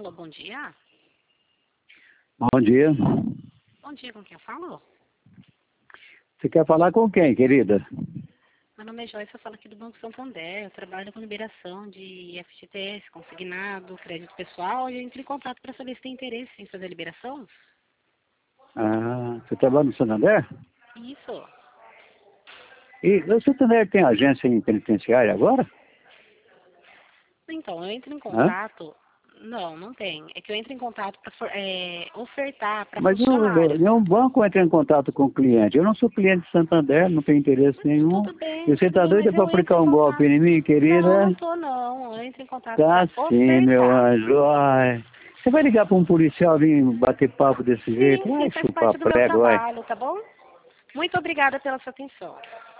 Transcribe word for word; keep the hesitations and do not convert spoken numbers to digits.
Alô, bom dia. Bom dia. Bom dia, com quem eu falo? Você quer falar com quem, querida? Meu nome é Joyce, eu falo aqui do Banco Santander. Eu trabalho com liberação de F G T S, consignado, crédito pessoal. E eu entrei em contato para saber se tem interesse em fazer a liberação. Ah, você trabalha no Santander? Isso. E o Santander tem agência em penitenciária agora? Então, eu entro em Hã? contato... Não, não tem. É que eu entro em contato para é, ofertar para Mas funcionários. nenhum banco entra em contato com o cliente. Eu não sou cliente de Santander, não tenho interesse nenhum. Tudo bem, E você tudo está bem, doida mas para eu entro aplicar em um golpe contato. em mim, Não, querida? não tô não. Eu entro em contato Tá para sim, meu ofertar. anjo. Ai. Você vai ligar para um policial vir bater papo desse Sim, jeito? sim, Vai faz chupar parte do meu prego, vai. trabalho, tá bom? Muito obrigada pela sua atenção.